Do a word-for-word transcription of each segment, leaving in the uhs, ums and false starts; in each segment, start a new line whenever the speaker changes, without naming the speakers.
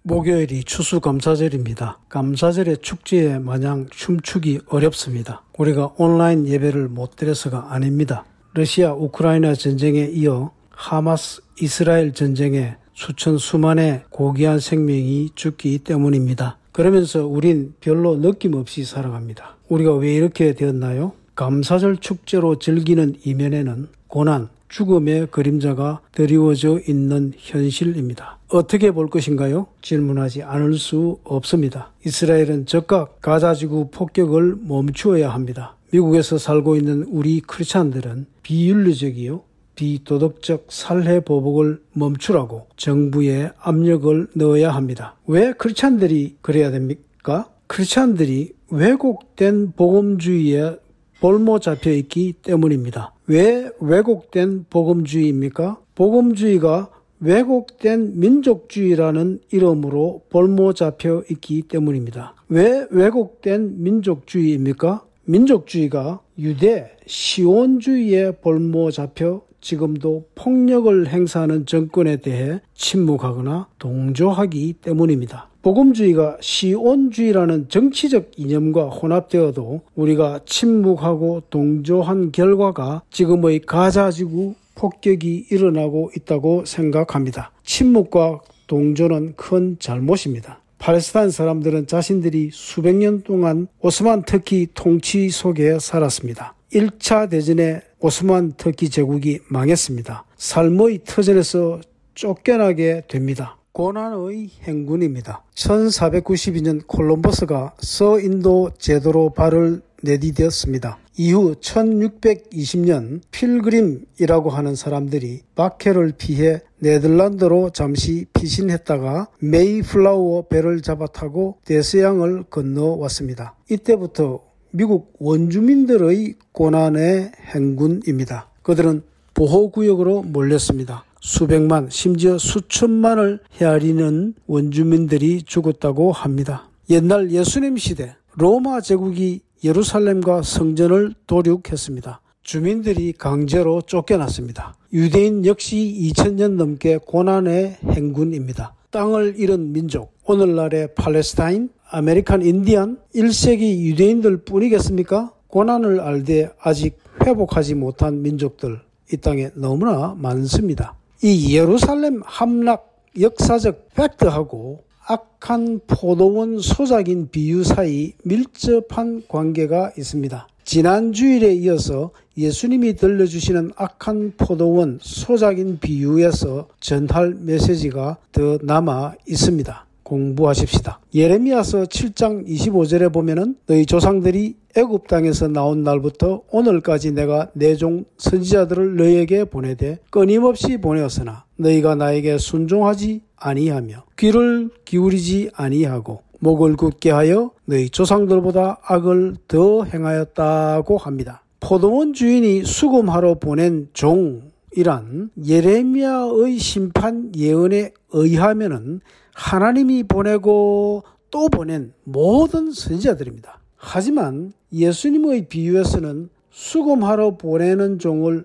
목요일이 추수감사절입니다. 감사절의 축제에 마냥 춤추기 어렵습니다. 우리가 온라인 예배를 못 드려서가 아닙니다. 러시아 우크라이나 전쟁에 이어 하마스 이스라엘 전쟁에 수천 수만의 고귀한 생명이 죽기 때문입니다. 그러면서 우린 별로 느낌없이 살아갑니다. 우리가 왜 이렇게 되었나요? 감사절 축제로 즐기는 이면에는 고난, 죽음의 그림자가 드리워져 있는 현실입니다. 어떻게 볼 것인가요? 질문하지 않을 수 없습니다. 이스라엘은 즉각 가자지구 폭격을 멈추어야 합니다. 미국에서 살고 있는 우리 크리스찬들은 비윤리적이요 비도덕적 살해 보복을 멈추라고 정부에 압력을 넣어야 합니다. 왜 크리스찬들이 그래야 됩니까? 크리스찬들이 왜곡된 복음주의에 볼모 잡혀 있기 때문입니다. 왜 왜곡된 복음주의입니까? 복음주의가 왜곡된 민족주의라는 이름으로 볼모 잡혀 있기 때문입니다. 왜 왜곡된 민족주의입니까? 민족주의가 유대 시온주의에 볼모 잡혀 지금도 폭력을 행사하는 정권에 대해 침묵하거나 동조하기 때문입니다. 복음주의가 시온주의라는 정치적 이념과 혼합되어도 우리가 침묵하고 동조한 결과가 지금의 가자지구 폭격이 일어나고 있다고 생각합니다. 침묵과 동조는 큰 잘못입니다. 팔레스타인 사람들은 자신들이 수백 년 동안 오스만 터키 통치 속에 살았습니다. 일 차 대전에 오스만 터키 제국이 망했습니다. 삶의 터전에서 쫓겨나게 됩니다. 고난의 행군입니다. 천사백구십이 년 콜럼버스가 서인도 제도로 발을 내디뎠습니다. 이후 천육백이십 년 필그림이라고 하는 사람들이 박해를 피해 네덜란드로 잠시 피신했다가 메이플라워 배를 잡아 타고 대서양을 건너왔습니다. 이때부터 미국 원주민들의 고난의 행군입니다. 그들은 보호구역으로 몰렸습니다. 수백만 심지어 수천만을 헤아리는 원주민들이 죽었다고 합니다. 옛날 예수님 시대 로마 제국이 예루살렘과 성전을 도륙했습니다. 주민들이 강제로 쫓겨났습니다. 유대인 역시 이천 년 넘게 고난의 행군입니다. 땅을 잃은 민족, 오늘날의 팔레스타인, 아메리칸 인디안, 일 세기 유대인들 뿐이겠습니까? 고난을 알되 아직 회복하지 못한 민족들 이 땅에 너무나 많습니다. 이 예루살렘 함락 역사적 팩트하고 악한 포도원 소작인 비유 사이 밀접한 관계가 있습니다. 지난 주일에 이어서 예수님이 들려주시는 악한 포도원 소작인 비유에서 전할 메시지가 더 남아 있습니다. 공부하십시다. 예레미야서 칠 장 이십오 절에 보면은 너희 조상들이 애굽 땅에서 나온 날부터 오늘까지 내가 내 종 선지자들을 너희에게 보내되 끊임없이 보내었으나 너희가 나에게 순종하지 아니하며 귀를 기울이지 아니하고 목을 굳게 하여 너희 조상들보다 악을 더 행하였다고 합니다. 포도원 주인이 수금하러 보낸 종이란 예레미야의 심판 예언에 의하면은 하나님이 보내고 또 보낸 모든 선지자들입니다. 하지만 예수님의 비유에서는 수금하러 보내는 종을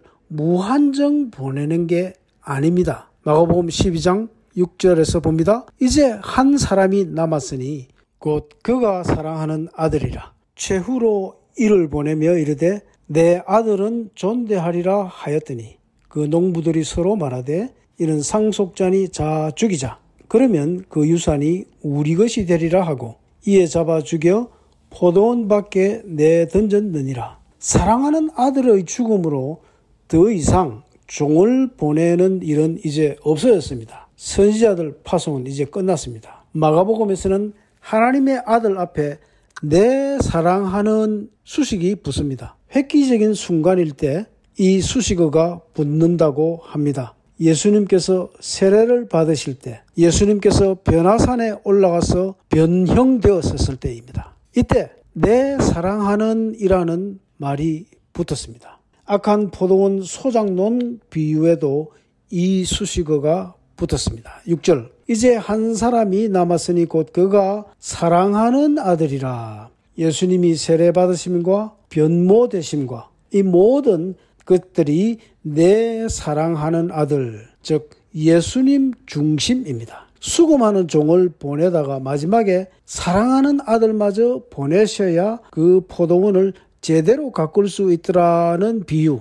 무한정 보내는 게 아닙니다. 마가복음 십이 장 육 절에서 봅니다. 이제 한 사람이 남았으니 곧 그가 사랑하는 아들이라. 최후로 이를 보내며 이르되 내 아들은 존대하리라 하였더니 그 농부들이 서로 말하되 이는 상속자니 자 죽이자. 그러면 그 유산이 우리 것이 되리라 하고 이에 잡아 죽여 포도원 밖에 내던졌느니라. 사랑하는 아들의 죽음으로 더 이상 종을 보내는 일은 이제 없어졌습니다. 선지자들 파송은 이제 끝났습니다. 마가복음에서는 하나님의 아들 앞에 내 사랑하는 수식이 붙습니다. 획기적인 순간일 때 이 수식어가 붙는다고 합니다. 예수님께서 세례를 받으실 때, 예수님께서 변화산에 올라가서 변형되었을 때입니다. 이때 내 사랑하는 이라는 말이 붙었습니다. 악한 포도원 소작론 비유에도 이 수식어가 붙었습니다. 육 절 이제 한 사람이 남았으니 곧 그가 사랑하는 아들이라. 예수님이 세례받으심과 변모되심과 이 모든 것들이 내 사랑하는 아들, 즉 예수님 중심입니다. 수고하는 종을 보내다가 마지막에 사랑하는 아들마저 보내셔야 그 포도원을 제대로 가꿀 수 있더라는 비유,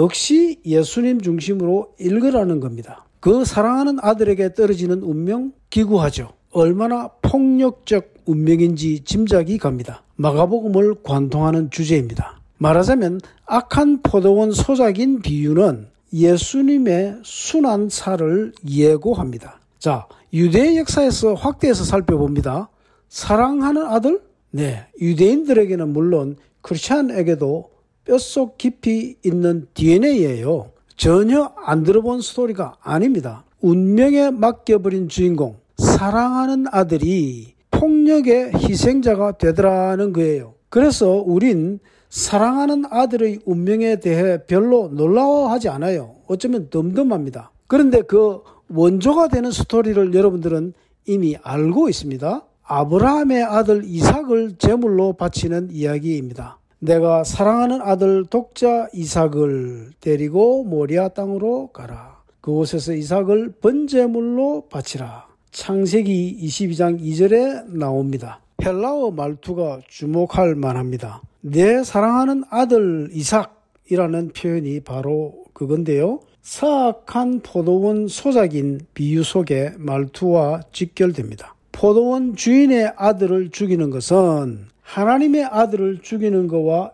역시 예수님 중심으로 읽으라는 겁니다. 그 사랑하는 아들에게 떨어지는 운명 기구하죠. 얼마나 폭력적 운명인지 짐작이 갑니다. 마가복음을 관통하는 주제입니다. 말하자면 악한 포도원 소작인 비유는 예수님의 순한 살을 예고합니다. 자, 유대의 역사에서 확대해서 살펴봅니다. 사랑하는 아들? 네, 유대인들에게는 물론 크리스찬에게도 뼛속 깊이 있는 디엔에이예요. 전혀 안 들어본 스토리가 아닙니다. 운명에 맡겨버린 주인공, 사랑하는 아들이 폭력의 희생자가 되더라는 거예요. 그래서 우린 사랑하는 아들의 운명에 대해 별로 놀라워하지 않아요. 어쩌면 덤덤합니다. 그런데 그 원조가 되는 스토리를 여러분들은 이미 알고 있습니다. 아브라함의 아들 이삭을 제물로 바치는 이야기입니다. 내가 사랑하는 아들 독자 이삭을 데리고 모리아 땅으로 가라. 그곳에서 이삭을 번제물로 바치라. 창세기 이십이 장 이 절에 나옵니다. 헬라어 말투가 주목할 만합니다. 내 사랑하는 아들 이삭이라는 표현이 바로 그건데요. 사악한 포도원 소작인 비유 속의 말투와 직결됩니다. 포도원 주인의 아들을 죽이는 것은 하나님의 아들을 죽이는 것과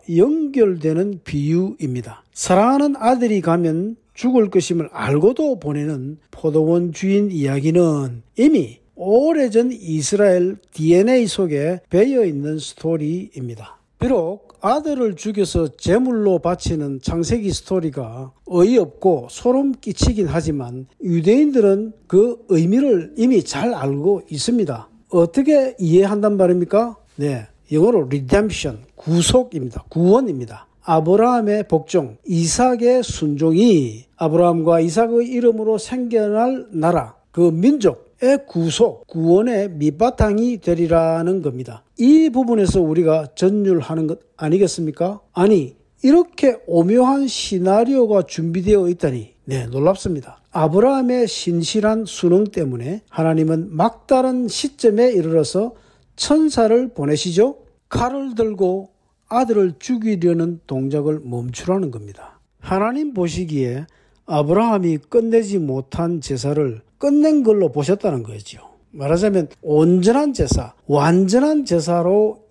연결되는 비유입니다. 사랑하는 아들이 가면 죽을 것임을 알고도 보내는 포도원 주인 이야기는 이미 오래전 이스라엘 디엔에이 속에 배어있는 스토리입니다. 비록 아들을 죽여서 제물로 바치는 창세기 스토리가 어이없고 소름 끼치긴 하지만 유대인들은 그 의미를 이미 잘 알고 있습니다. 어떻게 이해한단 말입니까? 네, 영어로 redemption, 구속입니다. 구원입니다. 아브라함의 복종, 이삭의 순종이 아브라함과 이삭의 이름으로 생겨날 나라, 그 민족의 구속, 구원의 밑바탕이 되리라는 겁니다. 이 부분에서 우리가 전율하는 것 아니겠습니까? 아니, 이렇게 오묘한 시나리오가 준비되어 있다니, 네, 놀랍습니다. 아브라함의 신실한 순응 때문에 하나님은 막다른 시점에 이르러서 천사를 보내시죠. 칼을 들고 아들을 죽이려는 동작을 멈추라는 겁니다. 하나님 보시기에 아브라함이 끝내지 못한 제사를 끝낸 걸로 보셨다는 거죠. 말하자면 온전한 제사, 완전한 제사로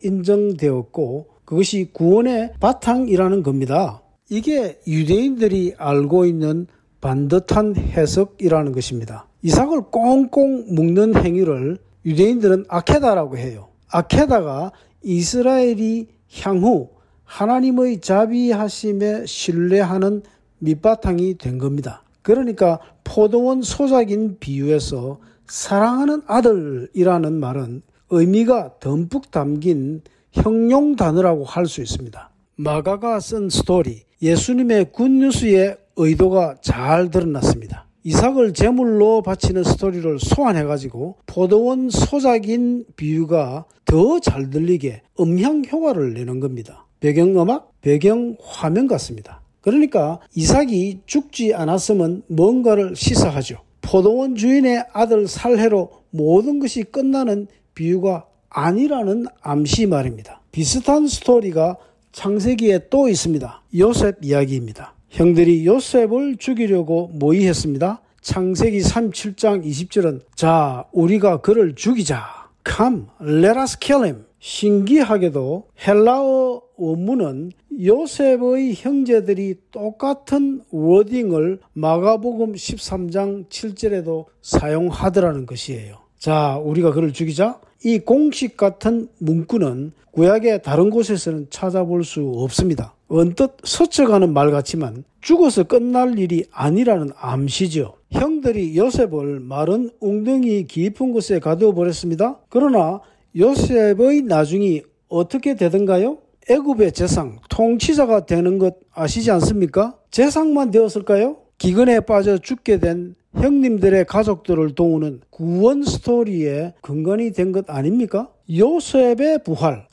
인정되었고 그것이 구원의 바탕이라는 겁니다. 이게 유대인들이 알고 있는 반듯한 해석이라는 것입니다. 이삭을 꽁꽁 묶는 행위를 유대인들은 아케다라고 해요. 아케다가 이스라엘이 향후 하나님의 자비하심에 신뢰하는 밑바탕이 된 겁니다. 그러니까 포도원 소작인 비유에서 사랑하는 아들이라는 말은 의미가 듬뿍 담긴 형용 단어라고 할 수 있습니다. 마가가 쓴 스토리, 예수님의 굿뉴스의 의도가 잘 드러났습니다. 이삭을 제물로 바치는 스토리를 소환해가지고 포도원 소작인 비유가 더 잘 들리게 음향 효과를 내는 겁니다. 배경음악, 배경화면 같습니다. 그러니까 이삭이 죽지 않았으면 뭔가를 시사하죠. 포도원 주인의 아들 살해로 모든 것이 끝나는 비유가 아니라는 암시 말입니다. 비슷한 스토리가 창세기에 또 있습니다. 요셉 이야기입니다. 형들이 요셉을 죽이려고 모의했습니다. 창세기 삼십칠 장 이십 절은 자, 우리가 그를 죽이자. Come, let us kill him. 신기하게도 헬라어 원문은 요셉의 형제들이 똑같은 워딩을 마가복음 십삼 장 칠 절에도 사용하더라는 것이에요. 자, 우리가 그를 죽이자. 이 공식 같은 문구는 구약의 다른 곳에서는 찾아볼 수 없습니다. 언뜻 스쳐가는 말 같지만 죽어서 끝날 일이 아니라는 암시죠. 형들이 요셉을 마른 웅덩이 깊은 곳에 가두어 버렸습니다. 그러나 요셉의 나중이 어떻게 되던가요? 애굽의 제상, 통치자가 되는 것 아시지 않습니까? 제상만 되었을까요? 기근에 빠져 죽게 된 형님들의 가족들을 도우는 구원 스토리의 근간이 된 것 아닙니까? 요셉의 부활,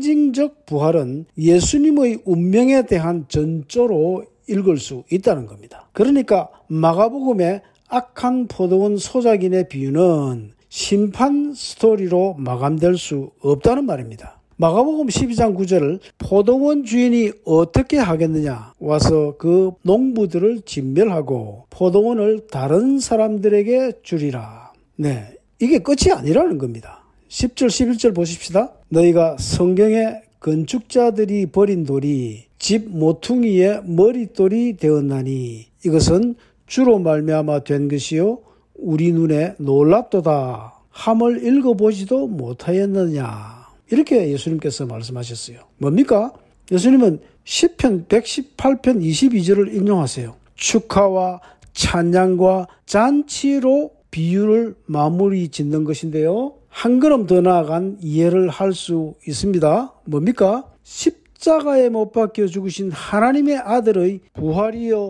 상징적 부활은 예수님의 운명에 대한 전조로 읽을 수 있다는 겁니다. 그러니까 마가복음의 악한 포도원 소작인의 비유는 심판 스토리로 마감될 수 없다는 말입니다. 마가복음 십이 장 구 절을 포도원 주인이 어떻게 하겠느냐, 와서 그 농부들을 진멸하고 포도원을 다른 사람들에게 주리라. 네, 이게 끝이 아니라는 겁니다. 십 절 십일 절 보십시다. 너희가 성경에 건축자들이 버린 돌이 집 모퉁이의 머릿돌이 되었나니 이것은 주로 말미암아 된 것이요 우리 눈에 놀랍도다 함을 읽어보지도 못하였느냐. 이렇게 예수님께서 말씀하셨어요. 뭡니까? 예수님은 시편 백십팔 편 이십이 절을 인용하세요. 축하와 찬양과 잔치로 비유를 마무리 짓는 것인데요. 한 걸음 더 나아간 이해를 할 수 있습니다. 뭡니까? 십자가에 못 박혀 죽으신 하나님의 아들의 부활이요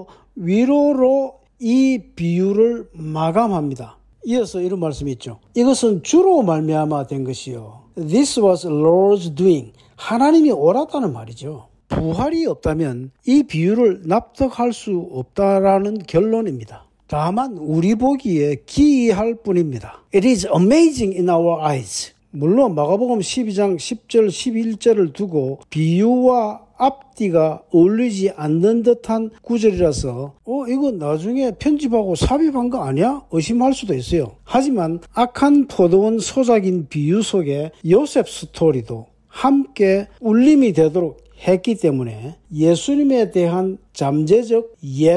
위로로 이 비유를 마감합니다. 이어서 이런 말씀이 있죠. 이것은 주로 말미암아 된 것이요. This was Lord's doing. 하나님이 옳았다는 말이죠. 부활이 없다면 이 비유를 납득할 수 없다라는 결론입니다. 다만 우리 보기에 기이할 뿐입니다. It is amazing in our eyes. 물론 마가복음 십이 장 십 절 십일 절을 두고 비유와 앞뒤가 어울리지 않는 듯한 구절이라서 어 이거 나중에 편집하고 삽입한 거 아니야? 의심할 수도 있어요. 하지만 악한 포도원 소작인 비유 속에 요셉 스토리도 함께 울림이 되도록 했기 때문에 예수님에 대한 잠재적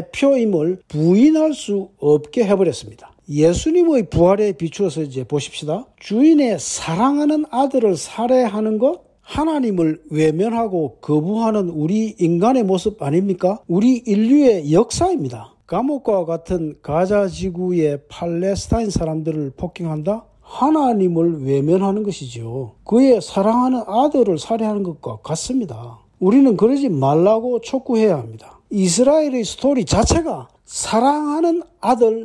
예표임을 부인할 수 없게 해버렸습니다. 예수님의 부활에 비추어서 이제 보십시다. 주인의 사랑하는 아들을 살해하는 것, 하나님을 외면하고 거부하는 우리 인간의 모습 아닙니까? 우리 인류의 역사입니다. 감옥과 같은 가자 지구의 팔레스타인 사람들을 폭행한다? 하나님을 외면하는 것이죠. 그의 사랑하는 아들을 살해하는 것과 같습니다. 우리는 그러지 말라고 촉구해야 합니다. 이스라엘의 스토리 자체가 사랑하는 아들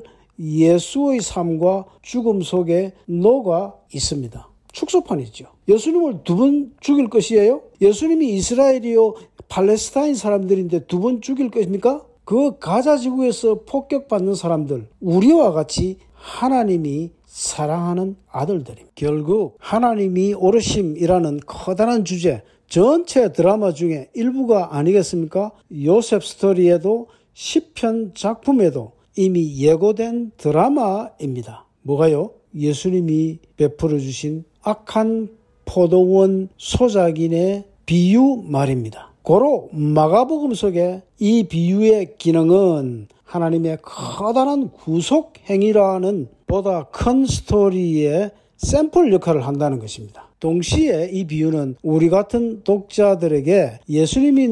예수의 삶과 죽음 속에 녹아 있습니다. 축소판이죠. 예수님을 두 번 죽일 것이에요? 예수님이 이스라엘이요 팔레스타인 사람들인데 두 번 죽일 것입니까? 그 가자 지구에서 폭격받는 사람들, 우리와 같이 하나님이 사랑하는 아들들입니다. 결국 하나님이 오르심이라는 커다란 주제, 전체 드라마 중에 일부가 아니겠습니까? 요셉 스토리에도 시편 작품에도 이미 예고된 드라마입니다. 뭐가요? 예수님이 베풀어 주신 악한 포도원 소작인의 비유 말입니다. 고로 마가복음 속에 이 비유의 기능은 하나님의 커다란 구속 행위라는 보다 큰 스토리의 샘플 역할을 한다는 것입니다. 동시에 이 비유는 우리 같은 독자들에게 예수님이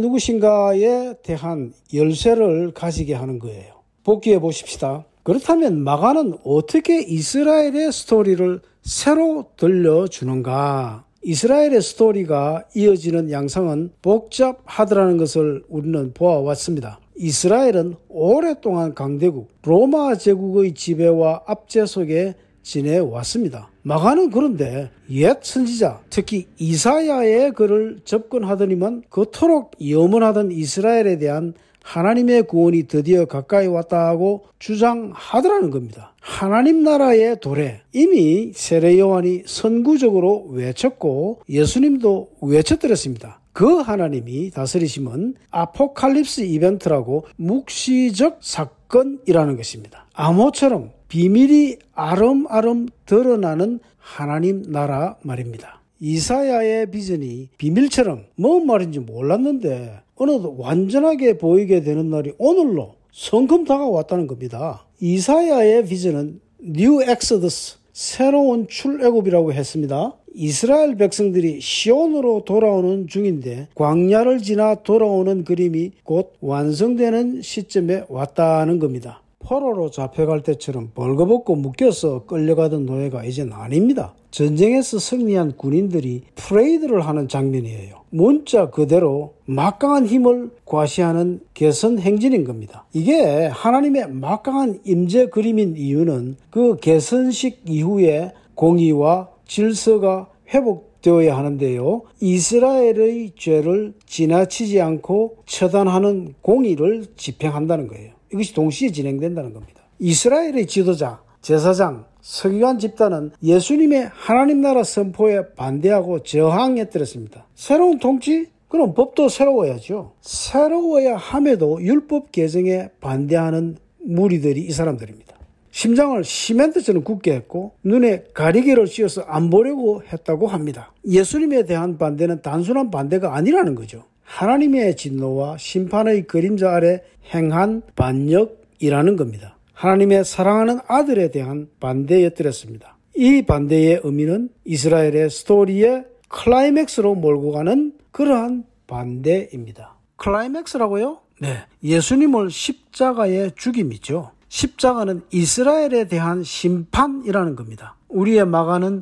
누구신가에 대한 열쇠를 가지게 하는 거예요. 복기해 보십시다. 그렇다면 마가는 어떻게 이스라엘의 스토리를 새로 들려주는가? 이스라엘의 스토리가 이어지는 양상은 복잡하더라는 것을 우리는 보아왔습니다. 이스라엘은 오랫동안 강대국, 로마 제국의 지배와 압제 속에 지내왔습니다. 마가는 그런데 옛 선지자, 특히 이사야의 글을 접근하더니만 그토록 염원하던 이스라엘에 대한 하나님의 구원이 드디어 가까이 왔다고 주장하더라는 겁니다. 하나님 나라의 도래, 이미 세례 요한이 선구적으로 외쳤고 예수님도 외쳤더랬습니다. 그 하나님이 다스리심은 아포칼립스 이벤트라고 묵시적 사건이라는 것입니다. 암호처럼 비밀이 아름아름 드러나는 하나님 나라 말입니다. 이사야의 비전이 비밀처럼 뭔 말인지 몰랐는데 어느덧 완전하게 보이게 되는 날이 오늘로 성큼 다가왔다는 겁니다. 이사야의 비전은 뉴 엑소더스, 새로운 출애굽이라고 했습니다. 이스라엘 백성들이 시온으로 돌아오는 중인데 광야를 지나 돌아오는 그림이 곧 완성되는 시점에 왔다는 겁니다. 포로로 잡혀갈 때처럼 벌거벗고 묶여서 끌려가던 노예가 이젠 아닙니다. 전쟁에서 승리한 군인들이 프레이드를 하는 장면이에요. 문자 그대로 막강한 힘을 과시하는 개선 행진인 겁니다. 이게 하나님의 막강한 임재 그림인 이유는 그 개선식 이후에 공의와 질서가 회복되어야 하는데요. 이스라엘의 죄를 지나치지 않고 처단하는 공의를 집행한다는 거예요. 이것이 동시에 진행된다는 겁니다. 이스라엘의 지도자 제사장, 서기관 집단은 예수님의 하나님 나라 선포에 반대하고 저항했더랬습니다. 새로운 통치? 그럼 법도 새로워야죠. 새로워야 함에도 율법 개정에 반대하는 무리들이 이 사람들입니다. 심장을 시멘트처럼 굳게 했고 눈에 가리개를 씌워서 안 보려고 했다고 합니다. 예수님에 대한 반대는 단순한 반대가 아니라는 거죠. 하나님의 진노와 심판의 그림자 아래 행한 반역이라는 겁니다. 하나님의 사랑하는 아들에 대한 반대였더랬습니다. 이 반대의 의미는 이스라엘의 스토리의 클라이맥스로 몰고 가는 그러한 반대입니다. 클라이맥스라고요? 네, 예수님을 십자가에 죽임이죠. 십자가는 이스라엘에 대한 심판이라는 겁니다. 우리의 마가는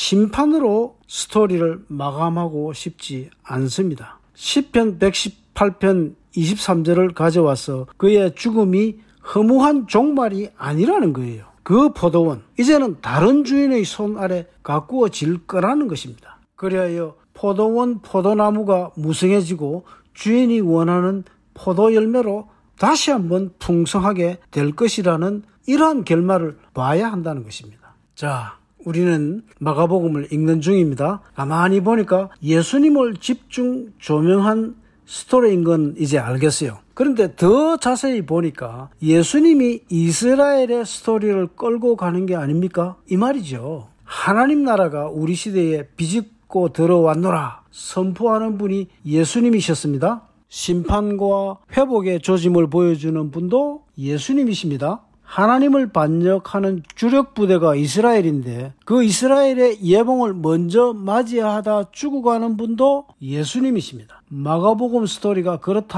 심판으로 스토리를 마감하고 싶지 않습니다. 시편 백십팔 편 이십삼 절을 가져와서 그의 죽음이 허무한 종말이 아니라는 거예요. 그 포도원, 이제는 다른 주인의 손 아래 가꾸어질 거라는 것입니다. 그리하여 포도원 포도나무가 무성해지고 주인이 원하는 포도 열매로 다시 한번 풍성하게 될 것이라는 이러한 결말을 봐야 한다는 것입니다. 자, 우리는 마가복음을 읽는 중입니다. 가만히 보니까 예수님을 집중 조명한 스토리인 건 이제 알겠어요. 그런데 더 자세히 보니까 예수님이 이스라엘의 스토리를 끌고 가는 게 아닙니까? 이 말이죠. 하나님 나라가 우리 시대에 비집고 들어왔노라 선포하는 분이 예수님이셨습니다. 심판과 회복의 조짐을 보여주는 분도 예수님이십니다. 하나님을 반역하는 주력 부대가 이스라엘인데 그 이스라엘의 예봉을 먼저 맞이하다 죽어가는 분도 예수님이십니다. 마가복음 스토리가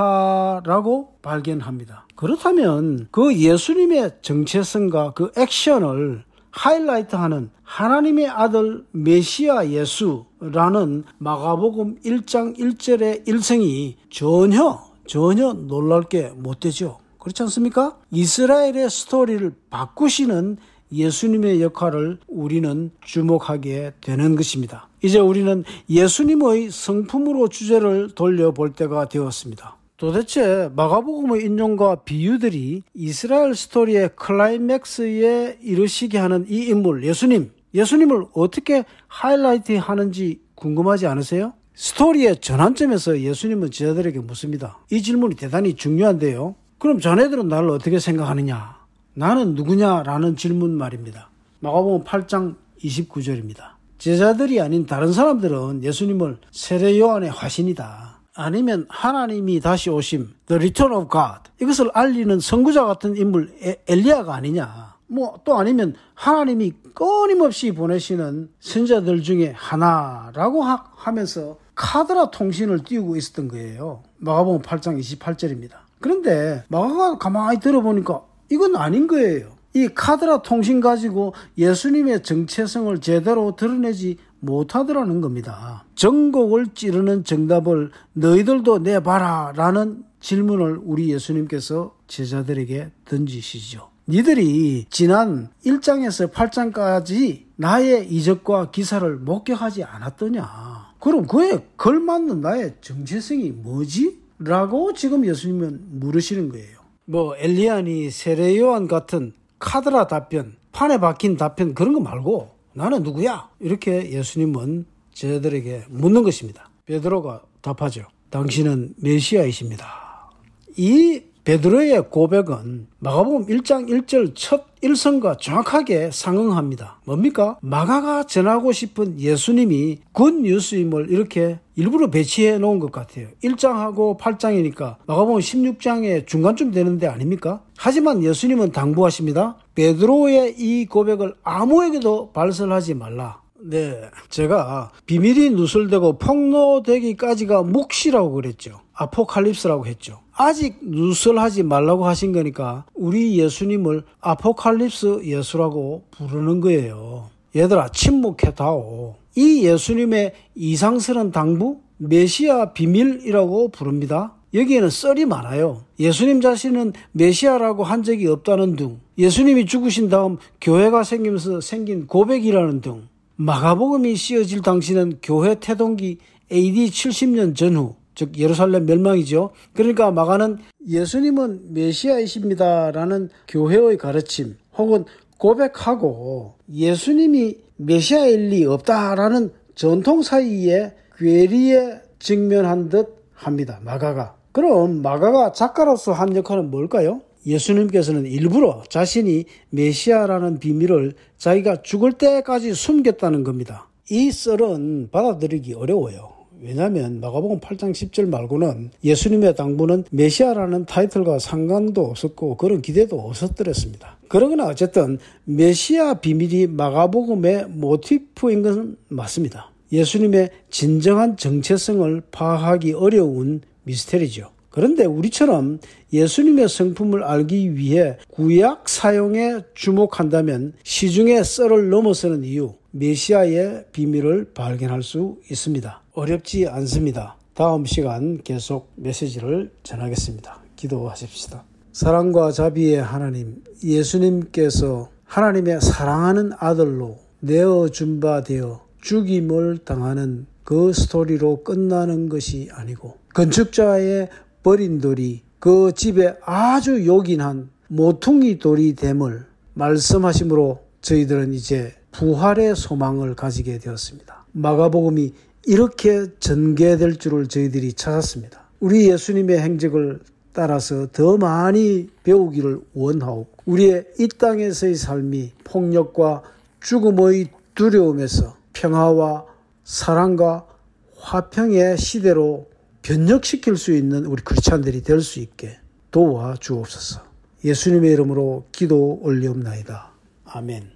그렇다라고 발견합니다. 그렇다면 그 예수님의 정체성과 그 액션을 하이라이트하는 하나님의 아들 메시아 예수라는 마가복음 일 장 일 절의 일성이 전혀 전혀 놀랄 게 못 되죠. 그렇지 않습니까? 이스라엘의 스토리를 바꾸시는 예수님의 역할을 우리는 주목하게 되는 것입니다. 이제 우리는 예수님의 성품으로 주제를 돌려볼 때가 되었습니다. 도대체 마가복음의 인용과 비유들이 이스라엘 스토리의 클라이맥스에 이르시게 하는 이 인물 예수님, 예수님을 어떻게 하이라이트 하는지 궁금하지 않으세요? 스토리의 전환점에서 예수님은 제자들에게 묻습니다. 이 질문이 대단히 중요한데요. 그럼 자네들은 나를 어떻게 생각하느냐? 나는 누구냐라는 질문 말입니다. 마가복음 팔 장 이십구 절입니다. 제자들이 아닌 다른 사람들은 예수님을 세례 요한의 화신이다, 아니면 하나님이 다시 오심, The Return of God, 이것을 알리는 선구자 같은 인물 에, 엘리야가 아니냐, 뭐 또 아니면 하나님이 끊임없이 보내시는 선자들 중에 하나라고 하, 하면서 카드라 통신을 띄우고 있었던 거예요. 마가복음 팔 장 이십팔 절입니다. 그런데 마가가 가만히 들어보니까 이건 아닌 거예요. 이 카드라 통신 가지고 예수님의 정체성을 제대로 드러내지 못하더라는 겁니다. 전곡을 찌르는 정답을 너희들도 내봐라 라는 질문을 우리 예수님께서 제자들에게 던지시죠. 니들이 지난 일 장에서 팔 장까지 나의 이적과 기사를 목격하지 않았더냐? 그럼 그에 걸맞는 나의 정체성이 뭐지? 라고 지금 예수님은 물으시는 거예요. 뭐 엘리야니 세례 요한 같은 카드라 답변, 판에 박힌 답변 그런 거 말고 나는 누구야? 이렇게 예수님은 저들에게 묻는 것입니다. 베드로가 답하죠. 당신은 메시아이십니다. 이 베드로의 고백은 마가복음 일 장 일 절 첫 일성과 정확하게 상응합니다. 뭡니까? 마가가 전하고 싶은 예수님이 굿뉴스임을 이렇게 일부러 배치해 놓은 것 같아요. 일 장하고 팔 장이니까 마가복음 십육 장의 중간쯤 되는데 아닙니까? 하지만 예수님은 당부하십니다. 베드로의 이 고백을 아무에게도 발설하지 말라. 네, 제가 비밀이 누설되고 폭로되기까지가 묵시라고 그랬죠. 아포칼립스라고 했죠. 아직 누설하지 말라고 하신 거니까 우리 예수님을 아포칼립스 예수라고 부르는 거예요. 얘들아 침묵해다오. 이 예수님의 이상스러운 당부, 메시아 비밀이라고 부릅니다. 여기에는 썰이 많아요. 예수님 자신은 메시아라고 한 적이 없다는 등, 예수님이 죽으신 다음 교회가 생기면서 생긴 고백이라는 등, 마가복음이 씌어질 당시는 교회 태동기 에이디 칠십 년 전후, 즉 예루살렘 멸망이죠. 그러니까 마가는 예수님은 메시아이십니다라는 교회의 가르침 혹은 고백하고 예수님이 메시아일 리 없다라는 전통 사이에 괴리에 직면한 듯 합니다. 마가가. 그럼 마가가 작가로서 한 역할은 뭘까요? 예수님께서는 일부러 자신이 메시아라는 비밀을 자기가 죽을 때까지 숨겼다는 겁니다. 이 썰은 받아들이기 어려워요. 왜냐하면 마가복음 팔 장 십 절 말고는 예수님의 당부는 메시아라는 타이틀과 상관도 없었고 그런 기대도 없었더랬습니다. 그러거나 어쨌든 메시아 비밀이 마가복음의 모티프인 것은 맞습니다. 예수님의 진정한 정체성을 파악하기 어려운 미스테리죠. 그런데 우리처럼 예수님의 성품을 알기 위해 구약 사용에 주목한다면 시중의 썰을 넘어서는 이유, 메시아의 비밀을 발견할 수 있습니다. 어렵지 않습니다. 다음 시간 계속 메시지를 전하겠습니다. 기도하십시다. 사랑과 자비의 하나님, 예수님께서 하나님의 사랑하는 아들로 내어준 바 되어 죽임을 당하는 그 스토리로 끝나는 것이 아니고 건축자의 버린 돌이 그 집에 아주 요긴한 모퉁이 돌이 됨을 말씀하심으로 저희들은 이제 부활의 소망을 가지게 되었습니다. 마가복음이 이렇게 전개될 줄을 저희들이 찾았습니다. 우리 예수님의 행적을 따라서 더 많이 배우기를 원하옵고 우리의 이 땅에서의 삶이 폭력과 죽음의 두려움에서 평화와 사랑과 화평의 시대로 변혁시킬 수 있는 우리 크리스찬들이 될 수 있게 도와 주옵소서. 예수님의 이름으로 기도 올리옵나이다. 아멘.